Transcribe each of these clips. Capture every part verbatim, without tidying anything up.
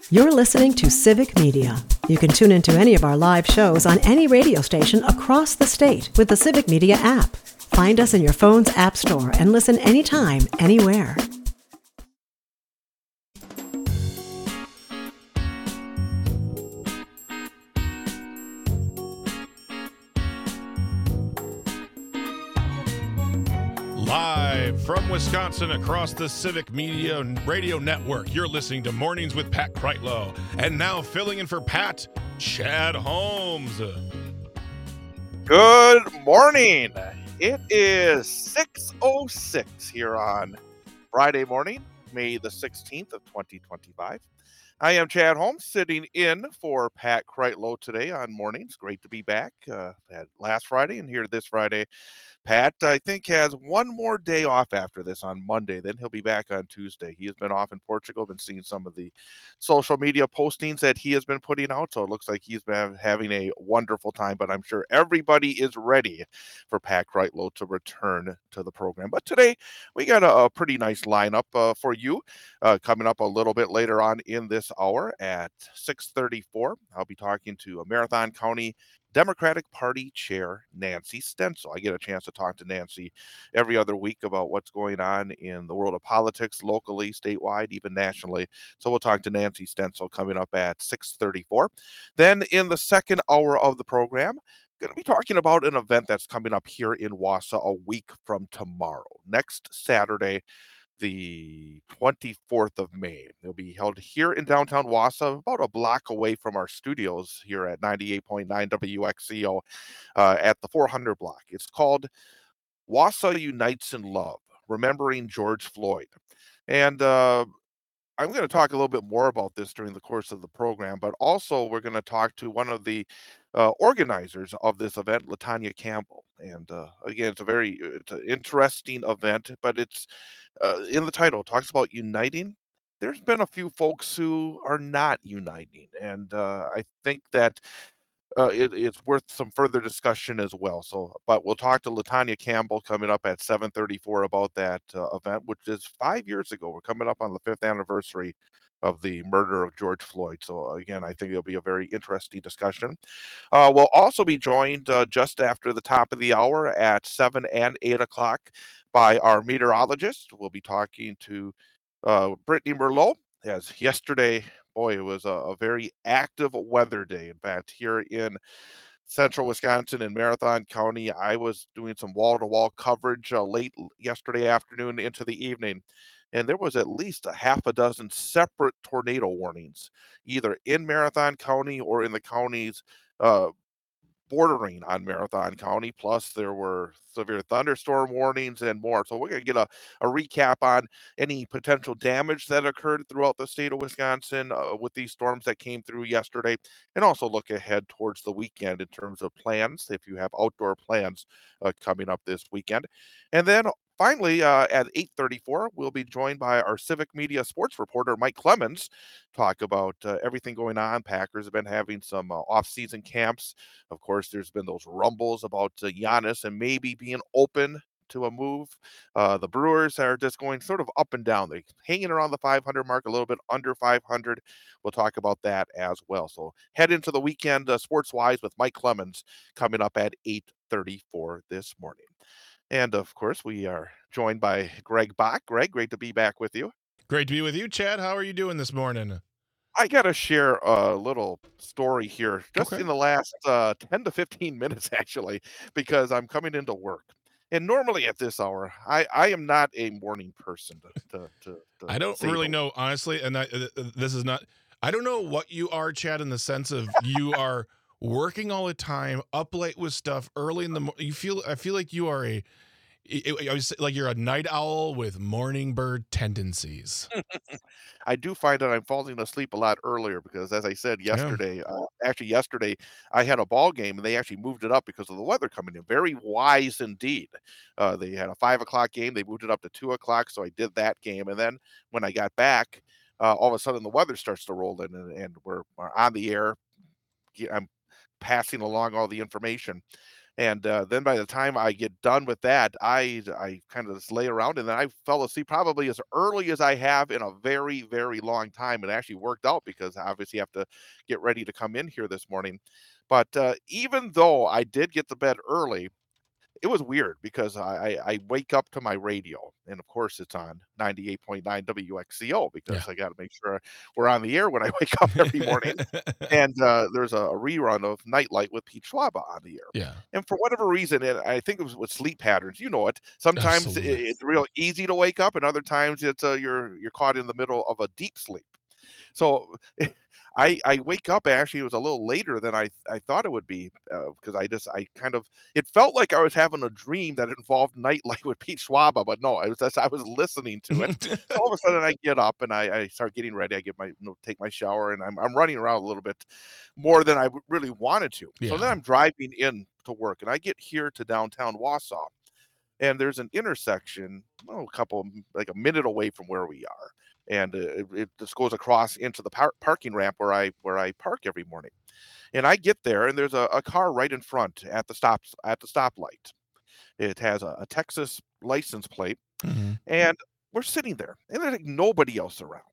You're listening to Civic Media. You can tune into any of our live shows on any radio station across the state with the Civic Media app. Find us in your phone's app store and listen anytime, anywhere. Live from Wisconsin across the Civic Media Radio Network, you're listening to Mornings with Pat Kreitlow. And now filling in for Pat, Chad Holmes. Good morning. It is six oh six here on Friday morning, May the sixteenth of twenty twenty-five. I am Chad Holmes, sitting in for Pat Kreitlow today on mornings. Great to be back. Uh, had last Friday and here this Friday. Pat, I think, has one more day off after this on Monday. Then he'll be back on Tuesday. He has been off in Portugal. Been seeing some of the social media postings that he has been putting out. So it looks like he's been having a wonderful time. But I'm sure everybody is ready for Pat Kreitlow to return to the program. But today we got a, a pretty nice lineup uh, for you. Uh, coming up a little bit later on in this hour at six thirty-four, I'll be talking to a Marathon County Democratic Party Chair Nancy Stencil. I get a chance to talk to Nancy every other week about what's going on in the world of politics, locally, statewide, even nationally. So we'll talk to Nancy Stencil coming up at six thirty-four. Then in the second hour of the program, going to be talking about an event that's coming up here in Wausau a week from tomorrow, next Saturday, the twenty-fourth of May. It'll be held here in downtown Wausau, about a block away from our studios here at ninety-eight point nine W X C O uh, at the four hundred block. It's called Wausau Unites in Love, Remembering George Floyd. And uh, I'm going to talk a little bit more about this during the course of the program, but also we're going to talk to one of the uh, organizers of this event, LaTanya Campbell. And uh, again, it's a very it's an interesting event, but it's uh, in the title, it talks about uniting. There's been a few folks who are not uniting, and uh, I think that uh, it, it's worth some further discussion as well. So, but we'll talk to LaTanya Campbell coming up at seven thirty-four about that uh, event, which is five years ago. We're coming up on the fifth anniversary of the murder of George Floyd. So again, I think it'll be a very interesting discussion. Uh, we'll also be joined uh, just after the top of the hour at seven and eight o'clock by our meteorologist. We'll be talking to uh, Brittany Merlot. As yesterday, boy, it was a, a very active weather day. In fact, here in central Wisconsin and Marathon County, I was doing some wall-to-wall coverage uh, late yesterday afternoon into the evening. And there was at least a half a dozen separate tornado warnings, either in Marathon County or in the counties uh, bordering on Marathon County. Plus, there were severe thunderstorm warnings and more. So we're going to get a, a recap on any potential damage that occurred throughout the state of Wisconsin uh, with these storms that came through yesterday, and also look ahead towards the weekend in terms of plans, if you have outdoor plans uh, coming up this weekend. And then finally, uh, at eight thirty-four, we'll be joined by our Civic Media sports reporter, Mike Clemens, talk about uh, everything going on. Packers have been having some uh, off-season camps. Of course, there's been those rumbles about uh, Giannis and maybe being open to a move. Uh, the Brewers are just going sort of up and down. They're hanging around the five hundred mark, a little bit under five hundred. We'll talk about that as well. So head into the weekend uh, sports-wise with Mike Clemens coming up at eight thirty-four this morning. And, of course, we are joined by Greg Bach. Greg, great to be back with you. Great to be with you, Chad. How are you doing this morning? I got to share a little story here just Okay. in the last uh, ten to fifteen minutes, actually, because I'm coming into work. And normally at this hour, I, I am not a morning person. To, to, to, to I don't say really the- know, honestly, and I, uh, this is not, I don't know what you are, Chad, in the sense of you are working all the time, up late with stuff, early in the morning. You feel, I feel like you are a, I was like you're a night owl with morning bird tendencies. I do find that I'm falling asleep a lot earlier because, as I said yesterday, uh, actually yesterday I had a ball game and they actually moved it up because of the weather coming in. Very wise indeed. Uh, they had a five o'clock game. They moved it up to two o'clock, so I did that game. And then when I got back, uh, all of a sudden the weather starts to roll in, and, and we're, we're on the air. I'm passing along all the information. And uh, then by the time I get done with that, I I kind of just lay around and then I fell asleep probably as early as I have in a very, very long time. It actually worked out because obviously I have to get ready to come in here this morning. But uh, even though I did get to bed early, it was weird because I, I I wake up to my radio, and of course it's on ninety-eight point nine W X C O Yeah. because I got to make sure we're on the air when I wake up every morning. And uh, there's a, a rerun of Nightlight with Pete Schwaba on the air. Yeah. And for whatever reason, and I think it was with sleep patterns. You know it. Sometimes it, Absolutely. it's real easy to wake up, and other times it's uh, you're you're caught in the middle of a deep sleep. So I I wake up actually it was a little later than I I thought it would be because I just I kind of it felt like I was having a dream that involved Nightlight with Pete Schwaba, but no, I was just I was listening to it. So all of a sudden I get up and I, I start getting ready. I get my you know, take my shower and I'm I'm running around a little bit more than I w- really wanted to. So then Yeah. I'm driving in to work and I get here to downtown Wausau and there's an intersection, oh, a couple like a minute away from where we are, and uh, it, it just goes across into the par- parking ramp where I where I park every morning. And I get there, and there's a, a car right in front at the stop at the stoplight. It has a, a Texas license plate, Mhm. and we're sitting there, and there's like nobody else around.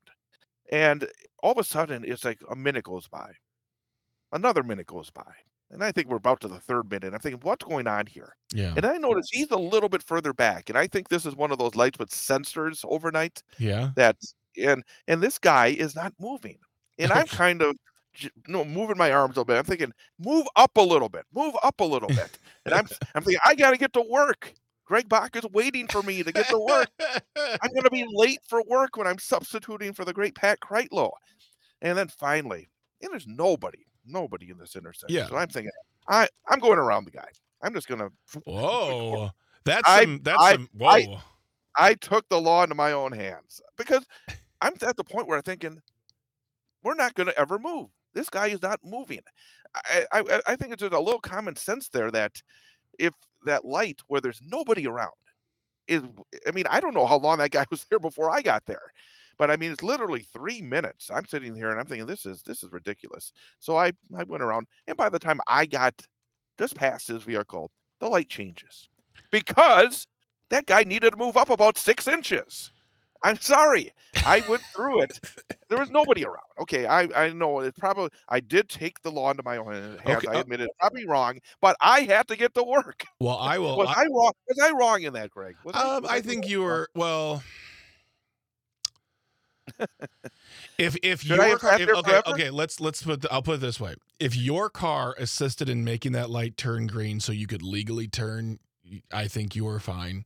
And all of a sudden, it's like a minute goes by, another minute goes by. And I think we're about to the third minute. I'm thinking, what's going on here? Yeah. And I notice he's a little bit further back. And I think this is one of those lights with sensors overnight Yeah. that and and this guy is not moving. And I'm Okay. kind of j- you know, moving my arms a little bit. I'm thinking, move up a little bit, move up a little bit. And I'm I'm thinking, I gotta get to work. Greg Bach is waiting for me to get to work. I'm gonna be late for work when I'm substituting for the great Pat Kreitlow. And then finally, and there's nobody, nobody in this intersection. Yeah. So I'm thinking, I I'm going around the guy. I'm just gonna. Whoa. That's I some that's I some I whoa. I took the law into my own hands because I'm at the point where I'm thinking we're not going to ever move. This guy is not moving. I, I I think it's just a little common sense there that if that light where there's nobody around is, I mean, I don't know how long that guy was there before I got there. But I mean, it's literally three minutes. I'm sitting here and I'm thinking, this is this is ridiculous. So I I went around, and by the time I got just past his vehicle, the light changes because that guy needed to move up about six inches. I'm sorry. I went through it. There was nobody around. Okay, I I know it probably I did take the law into my own hands. Okay. I Uh, admit it, probably wrong, but I had to get to work. well, I will. Was I, I wrong? Was I wrong in that, Greg? Was I? um, Was I I? Was think I you wrong? were well. If if Should I your have car, sat if, there okay, forever? okay, let's let's put. The, I'll put it this way: if your car assisted in making that light turn green, so you could legally turn, I think you were fine.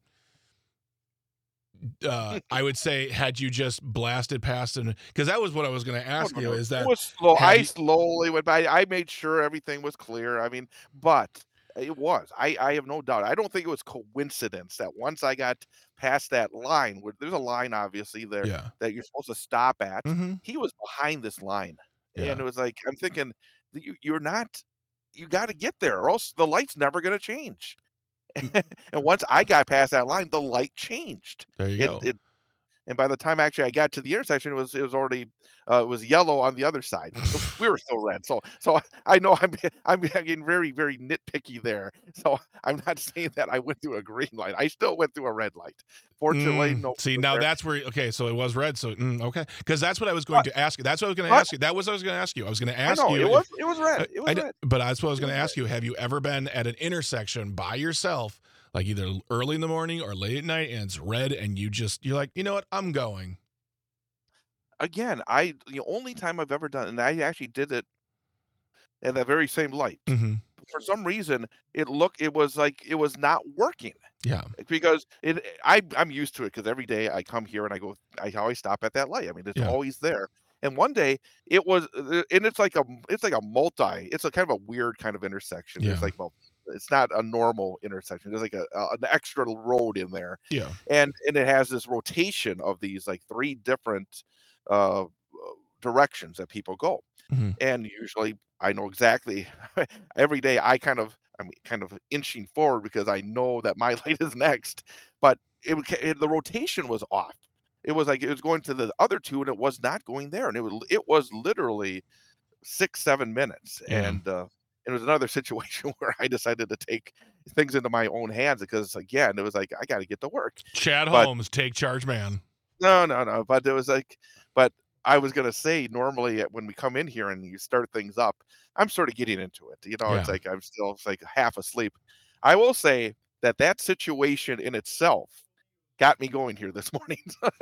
Uh, I would say, had you just blasted past it, because that was what I was going to No, ask no, you. no. Is It that was slow. had I you? slowly went by. I made sure everything was clear. I mean, but it was. I, I have no doubt. I don't think it was coincidence that once I got past that line, where there's a line obviously there Yeah. that you're supposed to stop at. Mm-hmm. He was behind this line, and Yeah. it was like I'm thinking, you, you're not. You got to get there, or else the light's never going to change. And once I got past that line, the light changed. There you It go. it and by the time actually I got to the intersection, it was it was already uh, it was yellow on the other side. We were still red, so so I know I'm I'm getting very very nitpicky there. So I'm not saying that I went through a green light. I still went through a red light. Fortunately, Mm, no one see, was now there. that's where okay, so it was red. So mm, okay, because that's what I was going But to ask you. That's what I was going to but ask you. That was what I was going to ask you. I was going to I ask know you it if was it was I, red. It I was d- red. but that's what I was It going was to red. ask you. Have you ever been at an intersection by yourself, like either early in the morning or late at night, and it's red, and you just you're like, you know what, I'm going. Again, I the only time I've ever done, and I actually did it in that very same light. Mm-hmm. For some reason, it looked it was like it was not working. Yeah. Because it I I'm used to it because every day I come here and I go I always stop at that light. I mean, it's Yeah. always there. And one day it was uh, and it's like a it's like a multi, it's a kind of a weird kind of intersection. Yeah. There's like well, it's not a normal intersection. There's like a, a an extra road in there. Yeah. And and it has this rotation of these like three different uh directions that people go. Mm-hmm. And usually I know exactly every day I kind of I'm kind of inching forward because I know that my light is next, but it, would ca- it the rotation was off. It was like it was going to the other two and it was not going there, and it was it was literally six seven minutes, Yeah. and uh, it was another situation where I decided to take things into my own hands because, again, it was like, I got to get to work. Chad But- Holmes, take charge, man. No, no, no. But it was like, but I was going to say, normally when we come in here and you start things up, I'm sort of getting into it. You know, it's Yeah. like I'm still it's like half asleep. I will say that that situation in itself got me going here this morning.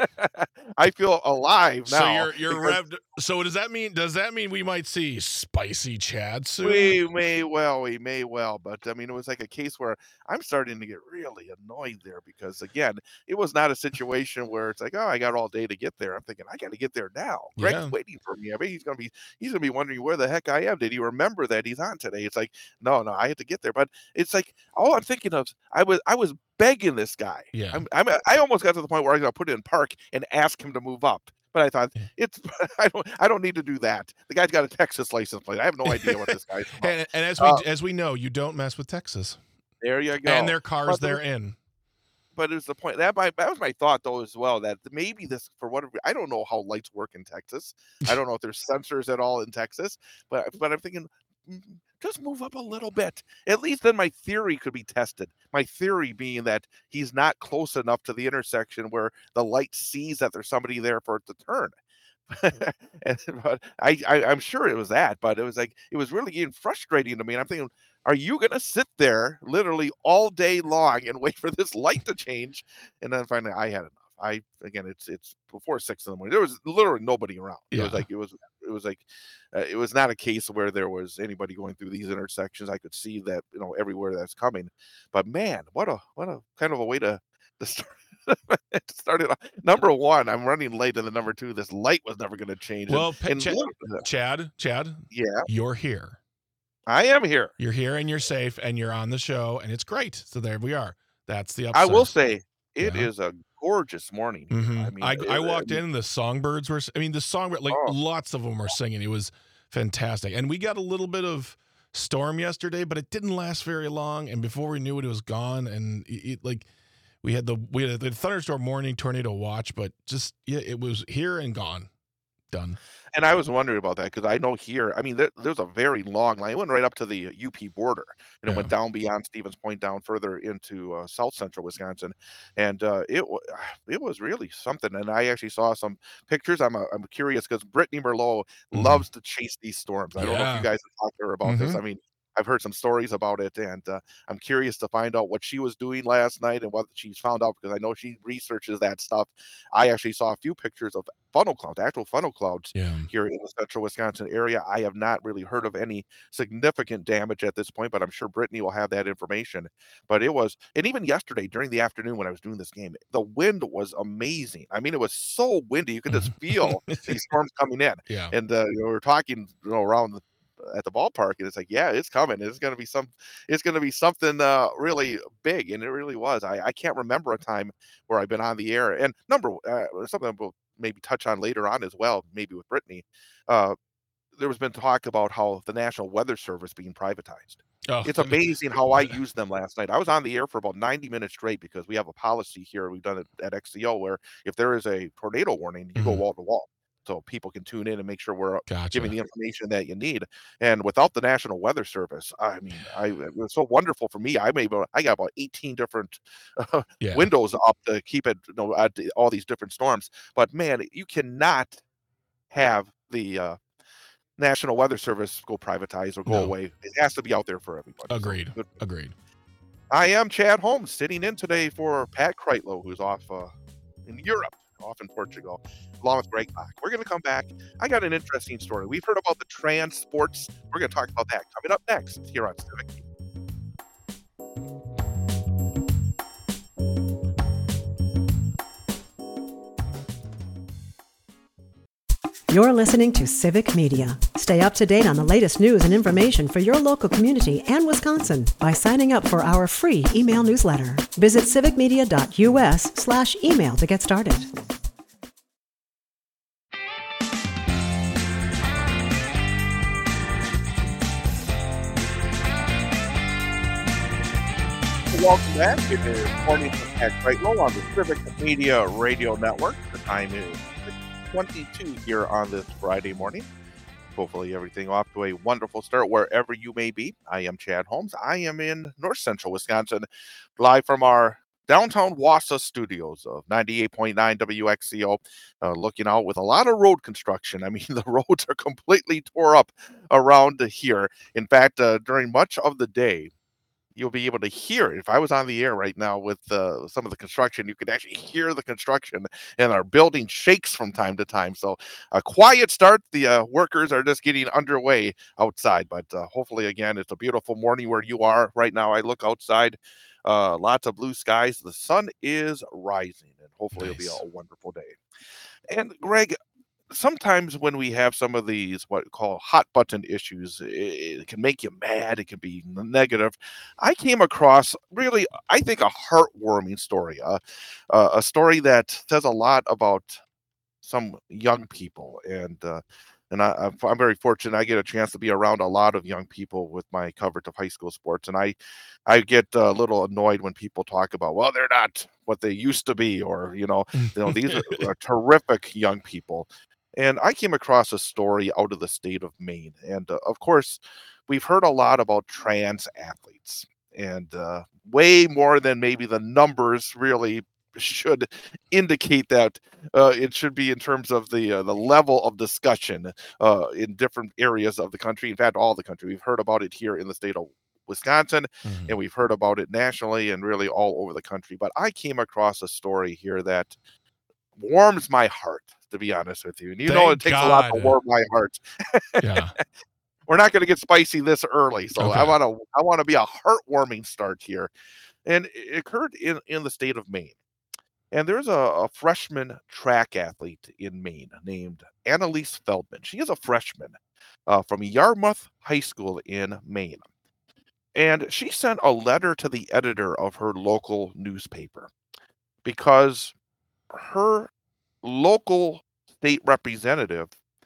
I feel alive now. So you're you're because revved. So does that mean does that mean we might see spicy Chad soon? We may well, we may well, but I mean, it was like a case where I'm starting to get really annoyed there because, again, it was not a situation where it's like, oh, I got all day to get there. I'm thinking, I got to get there now. Greg's Yeah. waiting for me. I mean, he's gonna be, he's gonna be wondering where the heck I am. Did he remember that he's on today? It's like, no, no, I had to get there. But it's like all I'm thinking of, I was, I was begging this guy. Yeah. I'm, I'm, I almost got to the point where I was gonna put it in park and ask him to move up. But I thought Yeah. it's I don't I don't need to do that. The guy's got a Texas license plate. I have no idea what this guy's about. And, and as we Uh, as we know, you don't mess with Texas There you go. and their cars But they're the- in. But it's the point that my that was my thought though as well, that maybe this for whatever I don't know how lights work in Texas. I don't know if there's sensors at all in Texas, but but I'm thinking mm, just move up a little bit. At least then my theory could be tested. My theory being that he's not close enough to the intersection where the light sees that there's somebody there for it to turn. and, but I, I I'm sure it was that, but it was like it was really getting frustrating to me. And I'm thinking, are you gonna sit there literally all day long and wait for this light to change? And then finally, I had enough. I again, it's it's before six in the morning. There was literally nobody around. It was Yeah. like it was it was like uh, it was not a case where there was anybody going through these intersections. I could see that, you know, everywhere that's coming. But man, what a what a kind of a way to to start. It started off- number one. I'm running late, and the number two, this light was never going to change. And- Well, Pe- and Chad- look- Chad, Chad, yeah, you're here. I am here. You're here and you're safe and you're on the show and it's great. So there we are. That's the upside. I will say it is Yeah. a gorgeous morning. here. Mhm. I mean, I, it- I I walked mean, in and the songbirds were, I mean, the songbird, like Oh. lots of them were singing. It was fantastic. And we got a little bit of storm yesterday, but it didn't last very long. And before we knew it, it was gone. And it, it, like we had the, we had the thunderstorm warning, tornado watch, but just, yeah, it was here and gone. Done. And I was wondering about that because I know here, I mean, there, there's a very long line. It went right up to the U P border, and it Yeah. went down beyond Stevens Point, down further into uh, South Central Wisconsin, and uh, it wa- it was really something. And I actually saw some pictures. I'm uh, I'm curious because Brittany Merlot Mhm. loves to chase these storms. I don't know if Yeah. you guys have talked to her about this. Mhm. I mean, I've heard some stories about it, and uh, I'm curious to find out what she was doing last night and what she's found out because I know she researches that stuff. I actually saw a few pictures of funnel clouds, actual funnel clouds Yeah. here in the central Wisconsin area. I have not really heard of any significant damage at this point, but I'm sure Brittany will have that information. But it was, and even yesterday during the afternoon when I was doing this game, the wind was amazing. I mean, it was so windy, you could just feel these storms coming in. Yeah. And uh, you know, we were talking, you know, around the at the ballpark, and it's like, yeah, it's coming. It's gonna be some, it's gonna be something uh, really big, and it really was. I, I can't remember a time where I've been on the air. And number uh, something we'll maybe touch on later on as well, maybe with Brittany. Uh, there was been talk about how the National Weather Service being privatized. Oh, It's amazing how I used them last night. I was on the air for about ninety minutes straight because we have a policy here. We've done it at X C O where if there is a tornado warning, you go Mhm. wall to wall. So people can tune in and make sure we're Gotcha. giving the information that you need. And without the National Weather Service, I mean, I it was so wonderful for me. I made about, I got about eighteen different uh, Yeah. windows up to keep it, you know, at the- all these different storms. But man, you cannot have the uh, National Weather Service go privatize or go No. away. It has to be out there for everybody. So, Agreed. good. Agreed. I am Chad Holmes, sitting in today for Pat Kreitlow, who's off uh, in Europe, off in Portugal, along with Greg Bach. We're going to come back. I got an interesting story. We've heard about the trans sports. We're going to talk about that coming up next here on Civic. You're listening to Civic Media. Stay up to date on the latest news and information for your local community and Wisconsin by signing up for our free email newsletter. Visit civicmedia.us slash email to get started. Welcome back. It is Morning with Pat Kreitlow on the Civic Media Radio Network. The time is six twenty-two here on this Friday morning. Hopefully everything off to a wonderful start wherever you may be. I am Chad Holmes. I am in north central Wisconsin, live from our downtown Wausau studios of ninety-eight point nine W X C O, uh, looking out with a lot of road construction. I mean, the roads are completely tore up around here. In fact, uh, during much of the day, you'll be able to hear it. If I was on the air right now with uh, some of the construction, you could actually hear the construction, and our building shakes from time to time. So a quiet start. The uh, workers are just getting underway outside, but uh, hopefully, again, it's a beautiful morning where you are right now. I look outside, uh, lots of blue skies. The sun is rising, and hopefully Nice. It'll be a wonderful day. And Greg, sometimes when we have some of these what we call hot button issues, it, it can make you mad. It can be negative. I came across really, I think, a heartwarming story, uh, uh, a story that says a lot about some young people, and uh, and I, I'm I'm very fortunate. I get a chance to be around a lot of young people with my coverage of high school sports, and I I get a little annoyed when people talk about, well, they're not what they used to be, or you know, you know, these are, are terrific young people. And I came across a story out of the state of Maine. And uh, of course, we've heard a lot about trans athletes, and uh, way more than maybe the numbers really should indicate that uh, it should be in terms of the uh, the level of discussion uh, in different areas of the country. In fact, all the country. We've heard about it here in the state of Wisconsin, Mhm. and we've heard about it nationally and really all over the country. But I came across a story here that warms my heart, to be honest with you. And you know Thank it takes a lot to God. warm my heart. Yeah. We're not going to get spicy this early, so I Okay. want to I want to be a heartwarming start here. And it occurred in in the state of Maine. And there's a, a freshman track athlete in Maine named Annalise Feldman. She is a freshman uh, from Yarmouth High School in Maine. And she sent a letter to the editor of her local newspaper because her local state representative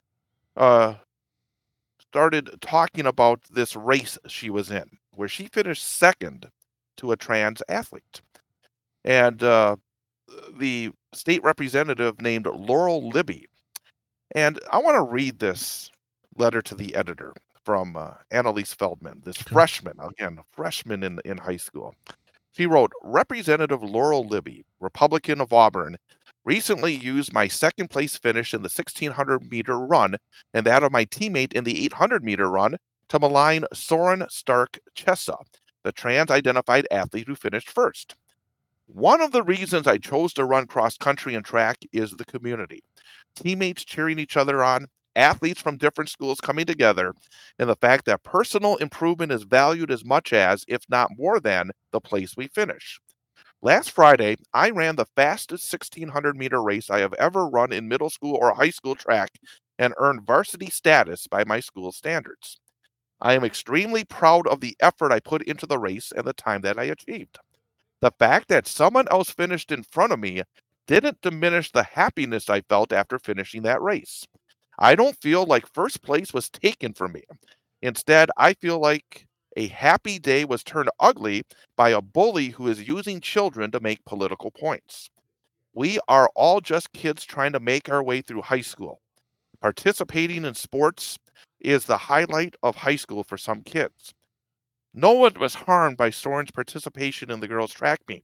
uh, started talking about this race she was in, where she finished second to a trans athlete. And uh, the state representative named Laurel Libby. And I want to read this letter to the editor from uh, Annalise Feldman, this Okay. freshman, again, freshman in, in high school. She wrote, Representative Laurel Libby, Republican of Auburn, recently used my second place finish in the sixteen hundred meter run and that of my teammate in the eight hundred meter run to malign Soren Stark Chessa, the trans-identified athlete who finished first. One of the reasons I chose to run cross country and track is the community. Teammates cheering each other on, athletes from different schools coming together, and the fact that personal improvement is valued as much as, if not more than, the place we finish. Last Friday, I ran the fastest sixteen hundred meter race I have ever run in middle school or high school track and earned varsity status by my school standards. I am extremely proud of the effort I put into the race and the time that I achieved. The fact that someone else finished in front of me didn't diminish the happiness I felt after finishing that race. I don't feel like first place was taken from me. Instead, I feel like a happy day was turned ugly by a bully who is using children to make political points. We are all just kids trying to make our way through high school. Participating in sports is the highlight of high school for some kids. No one was harmed by Soren's participation in the girls' track meet,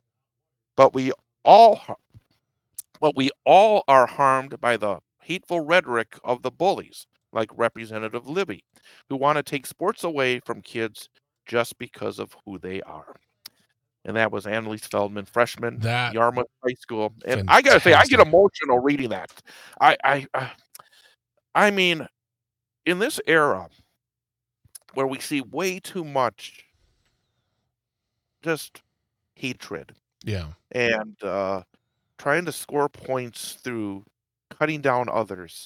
but we all, but we all are harmed by the hateful rhetoric of the bullies, like Representative Libby, who want to take sports away from kids just because of who they are. And that was Annalise Feldman, freshman, That Yarmouth High School. And I gotta say, I get fantastic. emotional reading that. I, I, uh, I mean, in this era where we see way too much just hatred Yeah. and uh, trying to score points through cutting down others.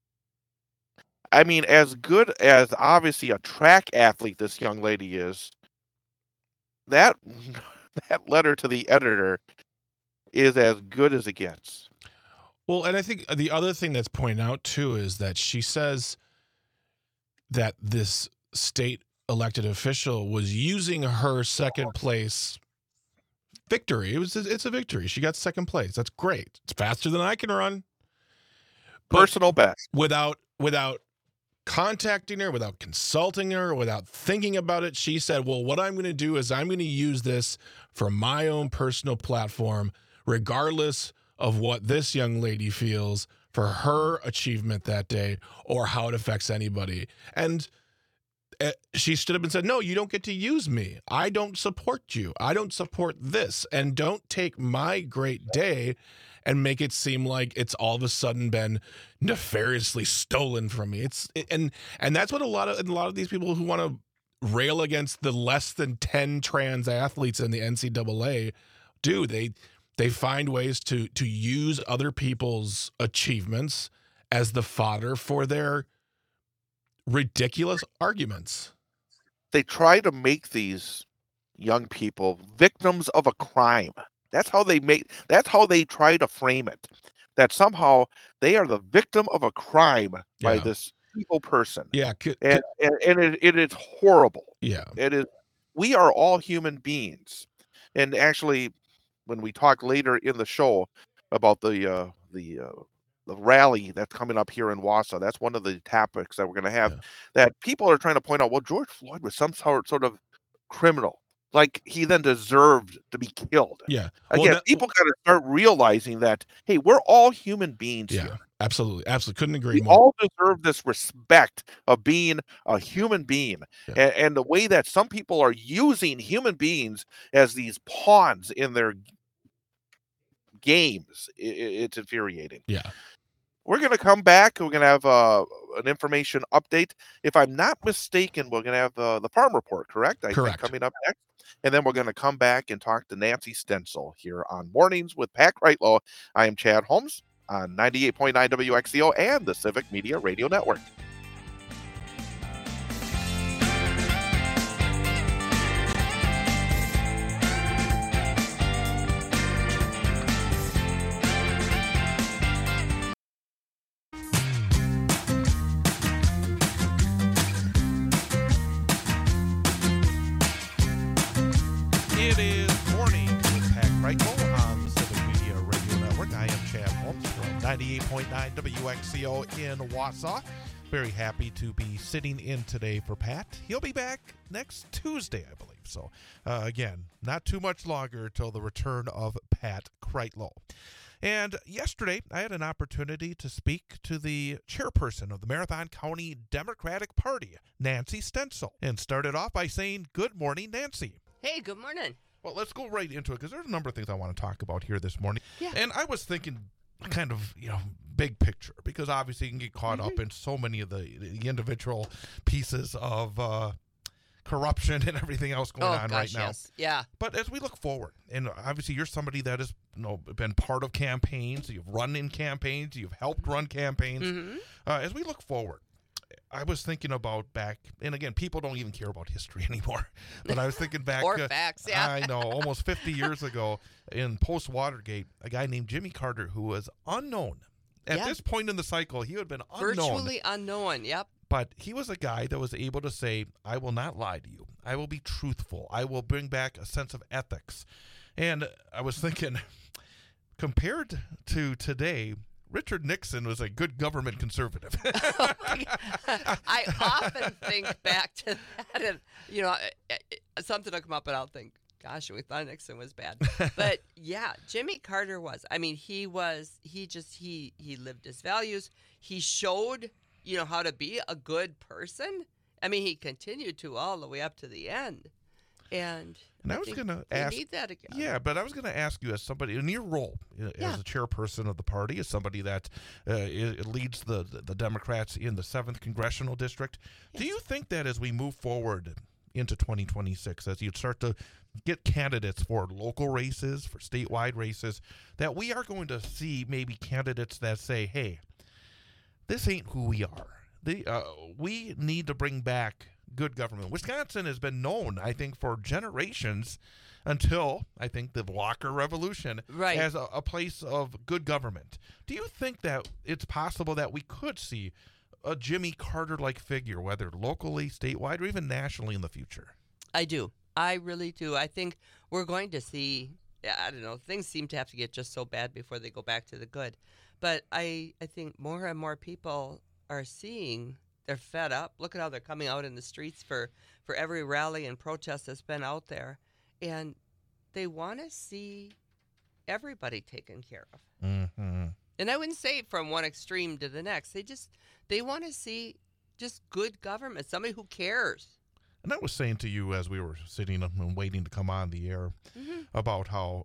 I mean, as good as obviously a track athlete this young lady is, that that letter to the editor is as good as it gets. Well, and I think the other thing that's pointed out too is that she says that this state elected official was using her second place victory. It was it's a victory. She got second place. That's great. It's faster than I can run. But Personal best. without without contacting her, without consulting her, without thinking about it, she said, well, what I'm going to do is I'm going to use this for my own personal platform, regardless of what this young lady feels for her achievement that day or how it affects anybody. And uh, she stood up and said, no, you don't get to use me. I don't support you. I don't support this. And don't take my great day and make it seem like it's all of a sudden been nefariously stolen from me. It's and and that's what a lot of a lot of these people who want to rail against the less than ten trans athletes in the N C double A do. They they find ways to to use other people's achievements as the fodder for their ridiculous arguments. They try to make these young people victims of a crime. That's how they make. That's how they try to frame it. That somehow they are the victim of a crime by Yeah. this evil person. Yeah, c- and and, and it, it is horrible. yeah, It is. We are all human beings, and actually, when we talk later in the show about the uh, the uh, the rally that's coming up here in Wausau, that's one of the topics that we're going to have. Yeah. That people are trying to point out. Well, George Floyd was some sort sort of criminal. Like he then deserved to be killed. yeah. Well, Again, that- people got to start realizing that, hey, we're all human beings yeah, here. absolutely, absolutely. Couldn't agree We more. all deserve this respect of being a human being. Yeah. And, and the way that some people are using human beings as these pawns in their games, i- i- it's infuriating. Yeah. We're going to come back. We're going to have uh, an information update. If I'm not mistaken, we're going to have uh, the farm report, correct? I Correct. Think coming up next. And then we're going to come back and talk to Nancy Stencil here on Mornings with Pat Kreitlow. I am Chad Holmes on ninety-eight point nine W X C O and the Civic Media Radio Network. It is Morning with Pat Kreitlow on the Civic Media Radio Network. I am Chad Holmes from ninety-eight point nine W X C O in Wausau. Very happy to be sitting in today for Pat. He'll be back next Tuesday, I believe. So, uh, again, not too much longer until the return of Pat Kreitlow. And yesterday, I had an opportunity to speak to the chairperson of the Marathon County Democratic Party, Nancy Stencil, and started off by saying, good morning, Nancy. Hey, good morning. Well, let's go right into it because there's a number of things I want to talk about here this morning. Yeah. And I was thinking kind of, you know, big picture because obviously you can get caught Mm-hmm. up in so many of the, the individual pieces of uh, corruption and everything else going oh, on gosh, right now. yes. Yeah. But as we look forward, and obviously you're somebody that has you know, been part of campaigns, you've run in campaigns, you've helped run campaigns. Mm-hmm. Uh, as we look forward, I was thinking about back, and again, people don't even care about history anymore, but I was thinking back. Or uh, facts, yeah. I know, almost fifty years ago in post-Watergate, a guy named Jimmy Carter who was unknown. At Yeah. this point in the cycle, he had been unknown. Virtually unknown. Yep. But he was a guy that was able to say, I will not lie to you. I will be truthful. I will bring back a sense of ethics. And I was thinking, compared to today, Richard Nixon was a good government conservative. I often think back to that, and you know, it- it- something will come up, and I'll think, "Gosh, we thought Nixon was bad." But yeah, Jimmy Carter was. I mean, he was. He just he he lived his values. He showed, you know, how to be a good person. I mean, he continued to all the way up to the end. And, And I was think gonna we ask- need that again. Yeah, but I was going to ask you, as somebody in your role uh, Yeah. as a chairperson of the party, as somebody that uh, i- leads the, the the Democrats in the seventh congressional district, do Yes. you think that as we move forward into twenty twenty-six, as you start to get candidates for local races, for statewide races, that we are going to see maybe candidates that say, "Hey, this ain't who we are. The uh, we need to bring back good government." Wisconsin has been known, I think, for generations until, I think, the Walker Revolution Right. as a, a place of good government. Do you think that it's possible that we could see a Jimmy Carter-like figure, whether locally, statewide, or even nationally in the future? I do. I really do. I think we're going to see, I don't know, things seem to have to get just so bad before they go back to the good. But I, I think more and more people are seeing they're fed up. Look at how they're coming out in the streets for, for every rally and protest that's been out there. And they want to see everybody taken care of. Mm-hmm. And I wouldn't say from one extreme to the next. They just, they want to see just good government, somebody who cares. And I was saying to you as we were sitting and waiting to come on the air Mm-hmm. about how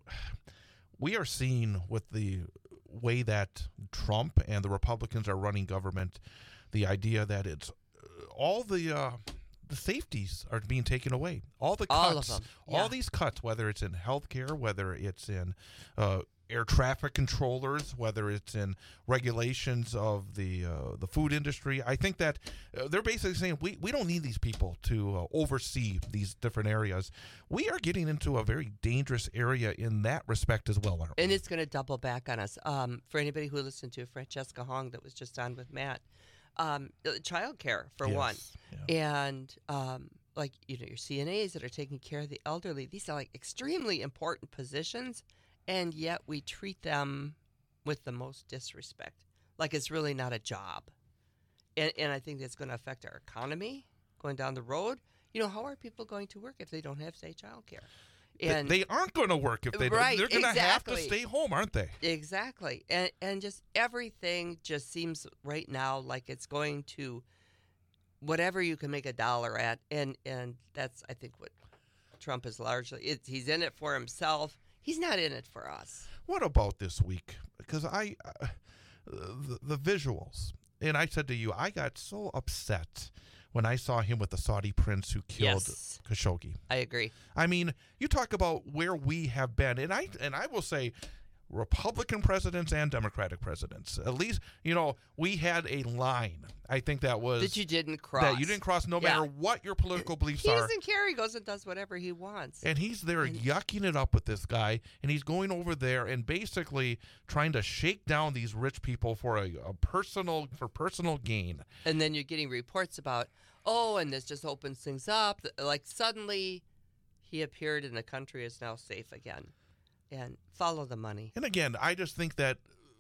we are seeing with the way that Trump and the Republicans are running government, the idea that it's uh, all the uh, the safeties are being taken away. All the All of cuts, them, all yeah. these cuts, whether it's in healthcare, whether it's in uh, air traffic controllers, whether it's in regulations of the uh, the food industry. I think that uh, they're basically saying we, we don't need these people to uh, oversee these different areas. We are getting into a very dangerous area in that respect as well, aren't we? And it's going to double back on us. Um, for anybody who listened to Francesca Hong that was just on with Matt, um, child care, for Yes, one. yeah. And um, like, you know, your C N As that are taking care of the elderly, these are like extremely important positions. And yet we treat them with the most disrespect, like it's really not a job. And, and I think that's going to affect our economy going down the road. You know, how are people going to work if they don't have, say, child care? And they aren't going to work if they Right, don't. They're going to have to exactly. stay home, aren't they? Exactly. And, and just everything just seems right now like it's going to whatever you can make a dollar at. And, and that's, I think, what Trump is largely, it's, he's in it for himself. He's not in it for us. What about this week? Because I, uh, the, the visuals, and I said to you, I got so upset when I saw him with the Saudi prince who killed Yes. Khashoggi. I agree. I mean, you talk about where we have been, and I and I will say, Republican presidents and Democratic presidents. At least, you know, we had a line. I think that was That you didn't cross. that you didn't cross, no Yeah. matter what your political beliefs He are. doesn't care. He goes and does whatever he wants. And he's there And- yucking it up with this guy, and he's going over there and basically trying to shake down these rich people for a, a personal for personal gain. And then you're getting reports about, oh, and this just opens things up. Like suddenly he appeared and the country is now safe again. And follow the money. And again, I just think that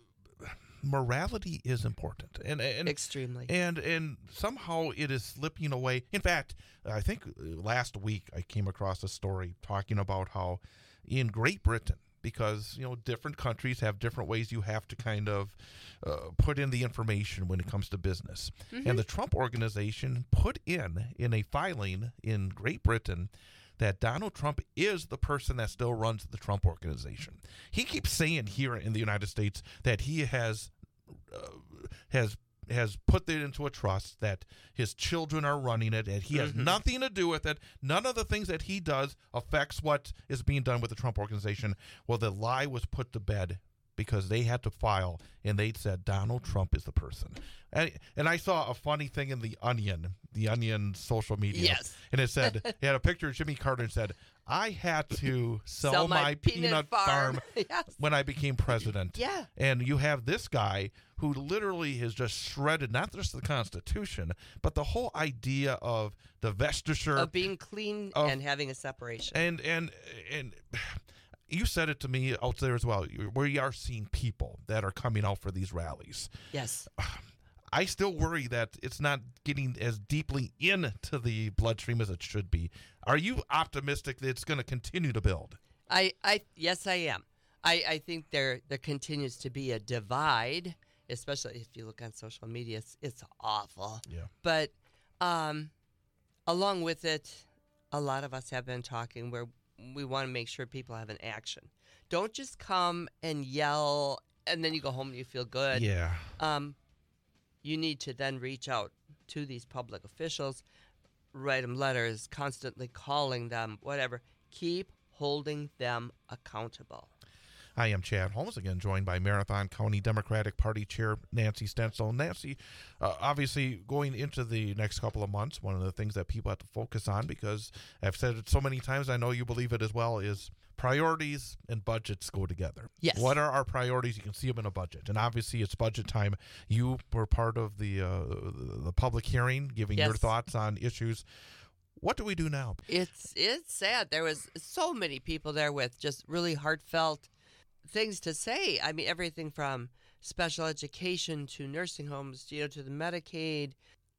morality is important, and and Extremely. and and somehow it is slipping away. In fact, I think last week I came across a story talking about how in Great Britain, because you know different countries have different ways you have to kind of uh, put in the information when it comes to business, Mm-hmm. and the Trump organization put in in a filing in Great Britain that Donald Trump is the person that still runs the Trump organization. He keeps saying here in the United States that he has uh, has has put it into a trust, that his children are running it, and he has Mhm. nothing to do with it. None of the things that he does affects what is being done with the Trump organization. Well, the lie was put to bed because they had to file, and they said Donald Trump is the person. And, and I saw a funny thing in the Onion, the Onion social media. Yes. And it said, it had a picture of Jimmy Carter and said, I had to sell, my, peanut, farm, yes. when I became president. Yeah. And you have this guy who literally has just shredded not just the Constitution, but the whole idea of the vestiture. Of being clean of- and having a separation. And, and, and you said it to me out there as well. We are seeing people that are coming out for these rallies. yes. I still worry that it's not getting as deeply into the bloodstream as it should be. Are you optimistic that it's going to continue to build? I, I yes, I am. I, I think there there continues to be a divide, especially if you look on social media. It's, it's awful. Yeah. But um, along with it, a lot of us have been talking where we want to make sure people have an action. Don't just come and yell and then you go home and you feel good. Yeah. Um, you need to then reach out to these public officials, write them letters, constantly calling them, whatever. Keep holding them accountable. I am Chad Holmes, again joined by Marathon County Democratic Party Chair Nancy Stencil. Nancy, uh, obviously going into the next couple of months, one of the things that people have to focus on, because I've said it so many times, I know you believe it as well, is priorities and budgets go together. Yes. What are our priorities? You can see them in a budget. And obviously it's budget time. You were part of the, uh, the public hearing, giving your Yes. thoughts on issues. What do we do now? It's it's sad. There was so many people there with just really heartfelt things to say. I mean, everything from special education to nursing homes, you know, to the Medicaid,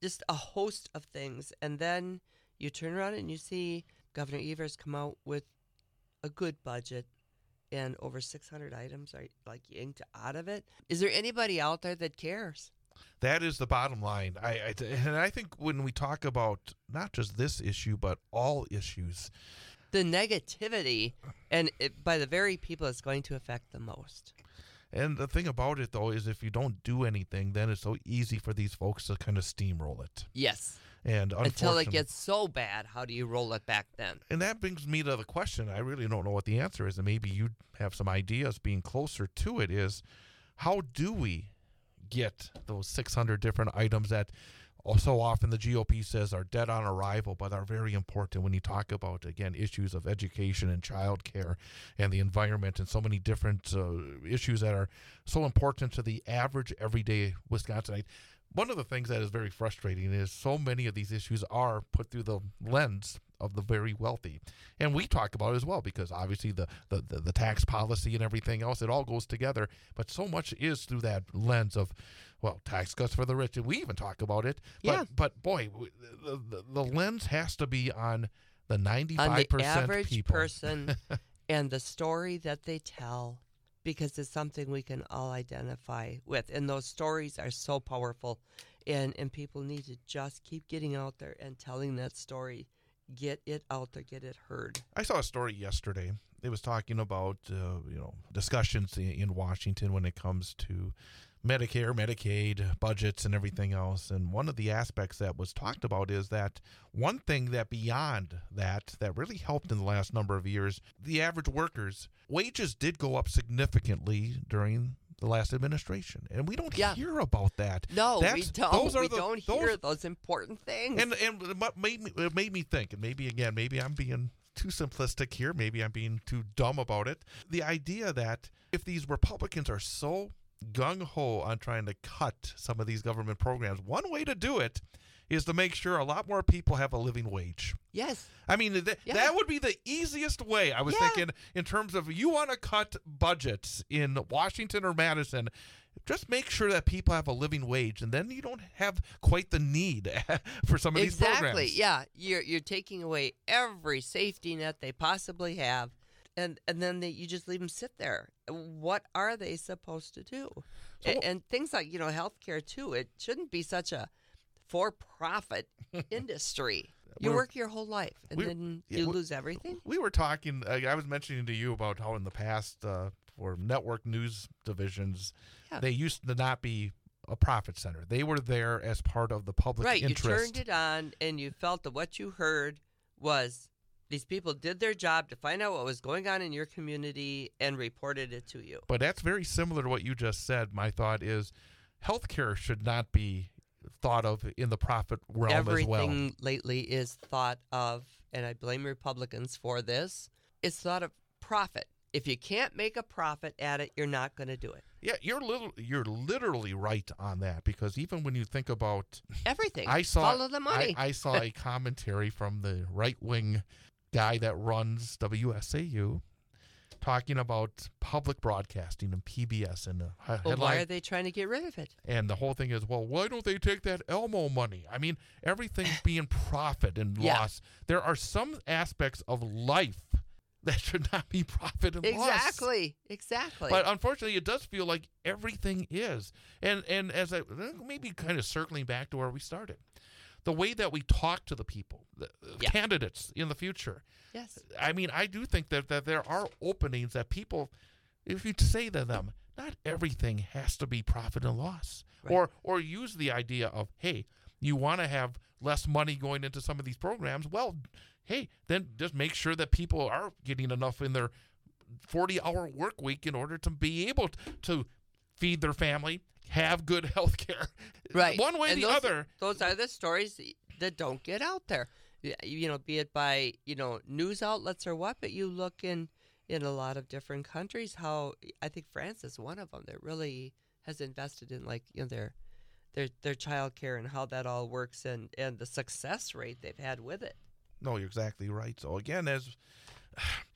just a host of things. And then you turn around and you see Governor Evers come out with a good budget and over six hundred items are like yanked out of it. Is there anybody out there that cares? That is the bottom line. I, I and I think when we talk about not just this issue but all issues, the negativity and it, by the very people it's going to affect the most. And the thing about it, though, is if you don't do anything, then it's so easy for these folks to kind of steamroll it. Yes. And until it gets so bad, how do you roll it back then? And that brings me to the question. I really don't know what the answer is, and maybe you have some ideas being closer to it, is how do we get those six hundred different items that so often the G O P says are dead on arrival, but are very important when you talk about, again, issues of education and childcare and the environment and so many different uh, issues that are so important to the average everyday Wisconsinite. One of the things that is very frustrating is so many of these issues are put through the lens of the very wealthy. And we talk about it as well because obviously the, the, the, the tax policy and everything else, it all goes together. But so much is through that lens of, well, tax cuts for the rich. And we even talk about it. Yeah. But, but boy, the, the, the lens has to be on the ninety-five percent on the average people. person and the story that they tell, because it's something we can all identify with. And those stories are so powerful. And, and people need to just keep getting out there and telling that story. Get it out there, get it heard. I saw a story yesterday. It was talking about, uh, you know, discussions in, in Washington when it comes to Medicare, Medicaid, budgets, and everything else. And one of the aspects that was talked about is that one thing that beyond that, that really helped in the last number of years, the average workers' wages did go up significantly during the last administration, and we don't yeah. hear about that. No, That's, we don't. Those are we the, don't hear those, those important things. And and it made me, it made me think, and maybe again, maybe I'm being too simplistic here. Maybe I'm being too dumb about it. The idea that if these Republicans are so gung-ho on trying to cut some of these government programs, one way to do it is to make sure a lot more people have a living wage. Yes. I mean, th- yeah. that would be the easiest way. I was yeah. thinking in terms of you want to cut budgets in Washington or Madison, just make sure that people have a living wage, and then you don't have quite the need for some of these programs. Exactly. Yeah. You're you're taking away every safety net they possibly have, and and then they, you just leave them sit there. What are they supposed to do? So, and, and things like, you know, healthcare too. It shouldn't be such a for-profit industry. You We're, work your whole life, and we, then yeah, you we, lose everything. We were talking. Uh, I was mentioning to you about how in the past, uh, for network news divisions, Yeah. they used to not be a profit center. They were there as part of the public Right. interest. You turned it on, and you felt that what you heard was these people did their job to find out what was going on in your community and reported it to you. But that's very similar to what you just said. My thought is healthcare should not be thought of in the profit realm Everything as well. lately is thought of, and I blame Republicans for this, it's thought of profit. If you can't make a profit at it, you're not going to do it. Yeah, you're little, you're literally right on that, because even when you think about Everything, I saw follow the money. I, I saw a commentary from the right wing guy that runs W S A U talking about public broadcasting and P B S and the well, headline. why are they trying to get rid of it? And the whole thing is, well, why don't they take that Elmo money? I mean, everything's being profit and Yeah. loss. There are some aspects of life that should not be profit and loss. Exactly, exactly. But unfortunately, it does feel like everything is. And and as I maybe kind of circling back to where we started, the way that we talk to the people, the Yeah. candidates in the future. yes. I mean, I do think that, that there are openings that people, if you say to them, not everything has to be profit and loss. Right. Or or use the idea of, hey, you want to have less money going into some of these programs. Well, hey, then just make sure that people are getting enough in their forty-hour work week in order to be able to feed their family, have good health care. Right. One way or And the those, other. Those are the stories that don't get out there. Y- You know, be it by, you know, news outlets or what, but you look in, in a lot of different countries how, I think France is one of them that really has invested in, like, you know, their their their child care and how that all works and, and the success rate they've had with it. No, you're exactly right. So again, as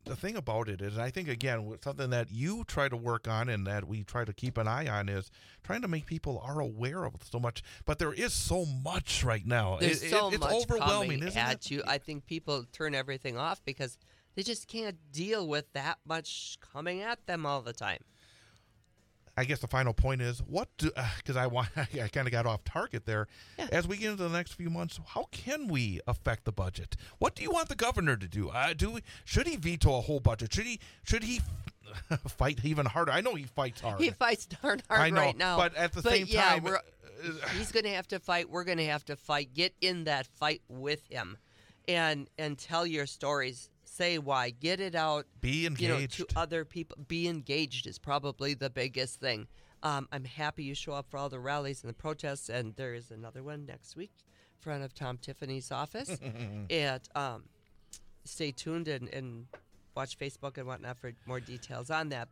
the thing about it is, I think, again, with something that you try to work on and that we try to keep an eye on is trying to make people are aware of so much. But there is so much right now. There's It- so it, it's much overwhelming, coming isn't at it? you. I think people turn everything off because they just can't deal with that much coming at them all the time. I guess the final point is what do because I want I kind of got off target there. Yeah. As we get into the next few months, how can we affect the budget? What do you want the governor to do? Uh, do we, should he veto a whole budget? Should he should he fight even harder? I know he fights hard. He fights darn hard I know, right now. but at the But same yeah, time, we're- uh, he's going to have to fight. We're going to have to fight. Get in that fight with him, and and tell your stories. Say why. Get it out. be You know, engaged. to other people. Be engaged is probably the biggest thing. Um, I'm happy you show up for all the rallies and the protests, and there is another one next week in front of Tom Tiffany's office. and um, stay tuned and, and watch Facebook and whatnot for more details on that.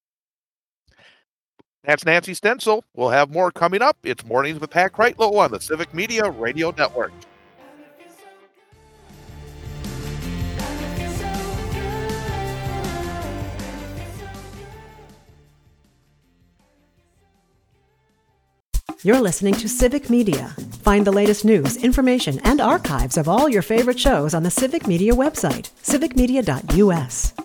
That's Nancy Stencil. We'll have more coming up. It's Mornings with Pat Kreitlow on the Civic Media Radio Network. You're listening to Civic Media. Find the latest news, information, and archives of all your favorite shows on the Civic Media website, civic media dot u s.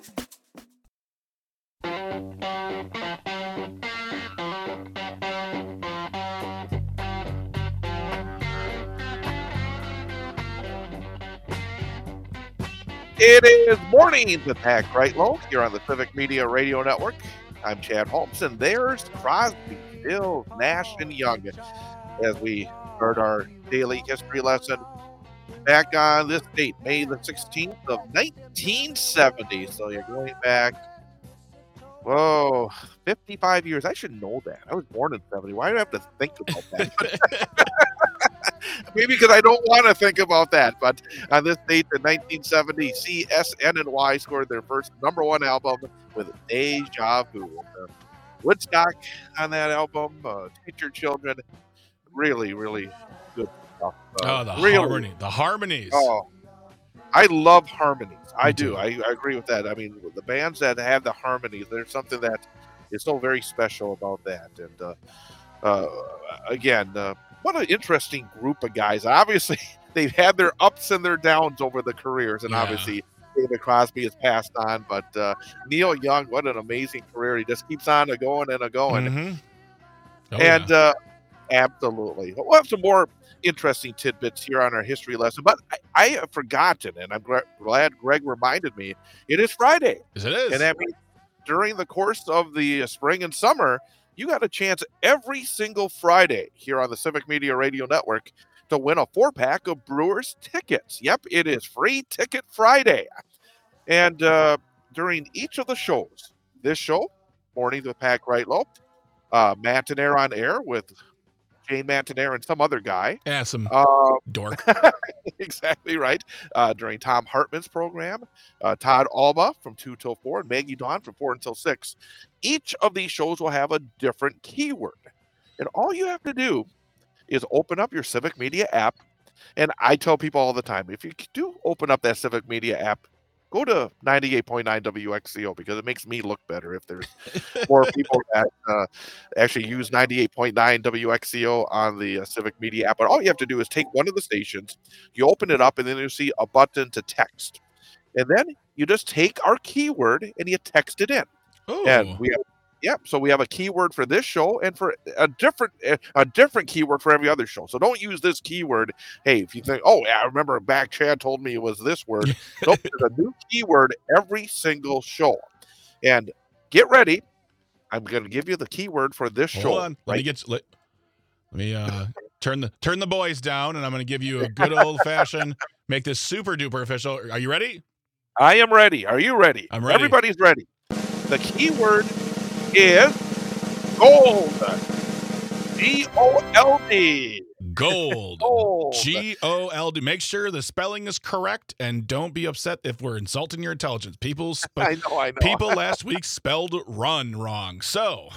It is Mornings with Pat Kreitlow here on the Civic Media Radio Network. I'm Chad Holmes, and there's Crosby, Stills, Nash, and Young as we start our daily history lesson back on this date, May the sixteenth of nineteen seventy. So you're going back, whoa, fifty-five years. I should know that. I was born in seventy. Why do I have to think about that? Maybe because I don't want to think about that. But on this date in nineteen seventy, C S N and Y scored their first number one album with Deja Vu. Uh, Woodstock on that album, uh, Teach Your Children, really, really good stuff. Uh, oh, the really, harmony, the harmonies. Oh, I love harmonies. I Me do. too. I, I agree with that. I mean, the bands that have the harmonies, there's something that is so very special about that. And uh, uh, again, uh, what an interesting group of guys. Obviously, they've had their ups and their downs over the careers, and Yeah. obviously David Crosby has passed on. But uh, Neil Young, what an amazing career. He just keeps on a going and a going. Mhm. Oh, and yeah. uh, absolutely. We'll have some more interesting tidbits here on our history lesson. But I, I have forgotten, and I'm gra- glad Greg reminded me, it is Friday. yes, it is. And that means during the course of the spring and summer, you got a chance every single Friday here on the Civic Media Radio Network to win a four-pack of Brewers tickets. Yep, it is Free Ticket Friday. And uh, during each of the shows, this show, Mornings with Pat Kreitlow, uh, Mantenair on Air with Jane Mantenair and some other guy. yeah, some Uh, dork. exactly right. Uh, during Tom Hartman's program, uh, Todd Alba from two till four, and Maggie Dawn from four until six. Each of these shows will have a different keyword. And all you have to do is open up your Civic Media app. And I tell people all the time, if you do open up that Civic Media app, go to ninety-eight point nine W X C O because it makes me look better if there's more people that uh, actually use ninety-eight point nine W X C O on the uh, Civic Media app. But all you have to do is take one of the stations, you open it up, and then you see a button to text. And then you just take our keyword and you text it in. Oh, And we have, yep. So we have a keyword for this show and for a different a different keyword for every other show. So don't use this keyword. Hey, if you think, oh yeah, I remember back Chad told me it was this word. Nope, there's a new keyword every single show. And get ready. I'm going to give you the keyword for this hold show. on. Let me right? get. Let, let me uh, turn the turn the boys down, and I'm going to give you a good old fashioned. Make this super duper official. Are you ready? I am ready. Are you ready? I'm ready. Everybody's ready. The keyword is gold. G O L D. Gold. Gold. G O L D. Make sure the spelling is correct, and don't be upset if we're insulting your intelligence. People, sp- I know, I know. people last week spelled run wrong. So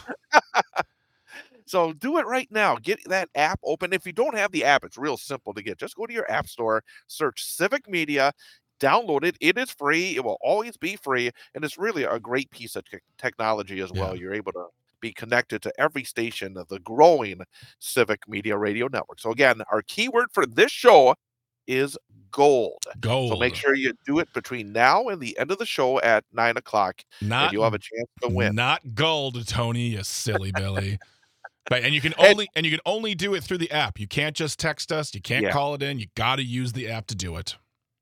So do it right now. Get that app open. If you don't have the app, it's real simple to get. Just go to your app store, search Civic Media, download it. It is free. It will always be free. And it's really a great piece of te- technology as well. Yeah. You're able to be connected to every station of the growing Civic Media Radio Network. So again, our keyword for this show is gold. Gold. So make sure you do it between now and the end of the show at nine o'clock, Not, and you'll have a chance to win. Not gold, Tony, you silly Billy. But and you can only and you can only do it through the app. You can't just text us. You can't Yeah. call it in. You got to use the app to do it.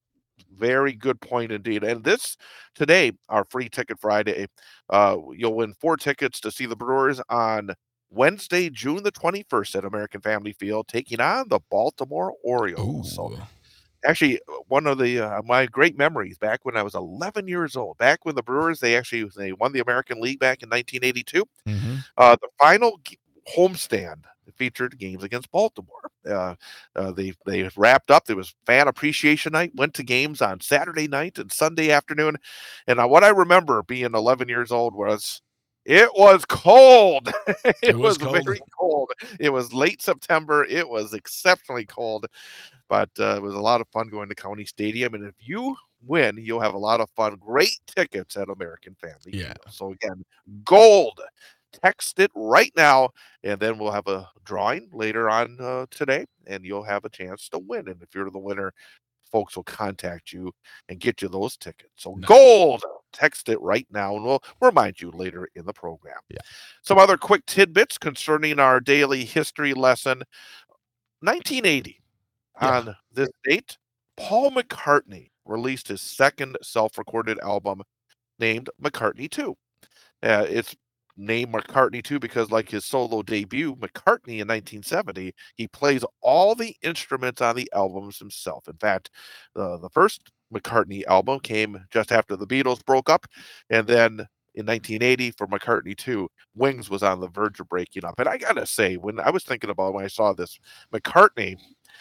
Very good point indeed. And this today, our free ticket Friday, uh, you'll win four tickets to see the Brewers on Wednesday, June the twenty-first at American Family Field, taking on the Baltimore Orioles. So Ooh. actually, one of the uh, my great memories back when I was eleven years old, back when the Brewers they actually they won the American League back in nineteen eighty-two. Mm-hmm. Uh, the final g- homestand featured games against Baltimore. Uh, uh, they they wrapped up. There was fan appreciation night. Went to games on Saturday night and Sunday afternoon. And uh, what I remember being eleven years old was it was cold. it, It was was, cold. very cold. It was late September. It was exceptionally cold, but uh, it was a lot of fun going to County Stadium. And if you win, you'll have a lot of fun. Great tickets at American Family Yeah. Field. So again, gold. Text it right now, and then we'll have a drawing later on uh, today, and you'll have a chance to win. And if you're the winner, folks will contact you and get you those tickets. So Nice. gold, text it right now, and we'll remind you later in the program. Yeah. Some other quick tidbits concerning our daily history lesson. nineteen eighty, Yeah. on this date, Paul McCartney released his second self-recorded album named McCartney two. Uh, it's named McCartney two because, like his solo debut, McCartney in nineteen seventy, he plays all the instruments on the albums himself. In fact, uh, the first McCartney album came just after the Beatles broke up, and then in nineteen eighty for McCartney two, Wings was on the verge of breaking up. And I gotta say, when I was thinking about when I saw this, McCartney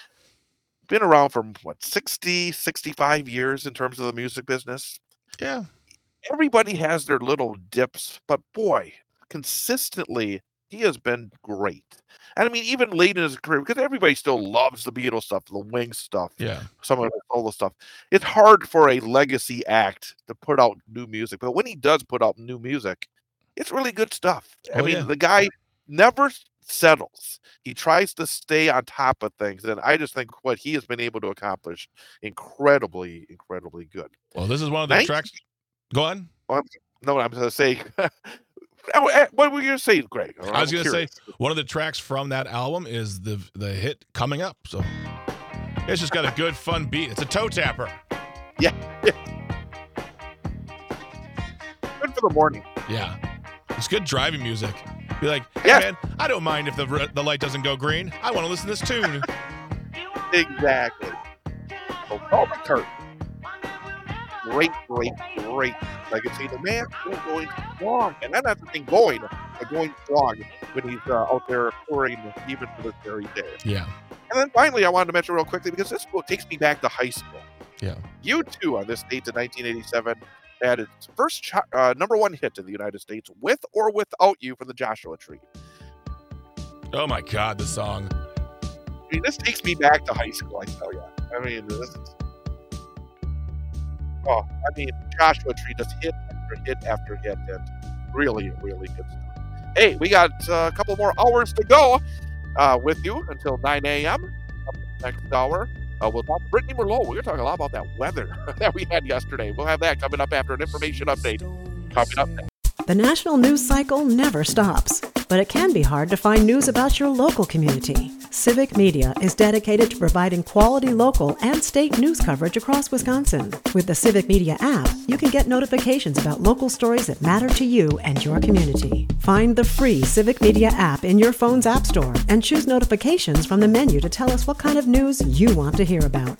been around for what sixty, sixty-five years in terms of the music business. Yeah. Everybody has their little dips, but boy, consistently he has been great. And I mean, even late in his career, because everybody still loves the Beatles stuff, the Wings stuff, Yeah. some of the solo stuff. It's hard for a legacy act to put out new music, but when he does put out new music, it's really good stuff. I Oh, mean, yeah. the guy never settles. He tries to stay on top of things, and I just think what he has been able to accomplish incredibly, incredibly good. Well, this is one of the Nice. tracks. Go on. No, I'm going to say, what were you going to say, Greg? I was I'm going to say curious. one of the tracks from that album is the the hit Coming Up. So it's just got a good, fun beat. It's a toe tapper. Yeah, yeah. Good for the morning. Yeah. It's good driving music. Be like, hey, Yeah. man, I don't mind if the r- the light doesn't go green. I want to listen to this tune. Exactly. Oh, Paul McCartney. Great, great, great legacy. The man is going strong. And I'm not saying going, but going strong when he's uh, out there touring even to this very day. Yeah. And then finally, I wanted to mention real quickly, because this book takes me back to high school. Yeah. U two on this date in nineteen eighty-seven had its first ch- uh, number one hit in the United States, With or Without You, from the Joshua Tree. Oh, my God, the song. I mean, this takes me back to high school, I tell you. I mean, this is. Oh, I mean, Joshua Tree just hit after hit after hit, and really, really good stuff. Hey, we got uh, a couple more hours to go uh, with you until nine a.m. Up next hour, uh, we'll talk to Brittany Merlot. We're going to talk a lot about that weather that we had yesterday. We'll have that coming up after an information update. Coming up next. The national news cycle never stops, but it can be hard to find news about your local community. Civic Media is dedicated to providing quality local and state news coverage across Wisconsin. With the Civic Media app, you can get notifications about local stories that matter to you and your community. Find the free Civic Media app in your phone's app store and choose notifications from the menu to tell us what kind of news you want to hear about.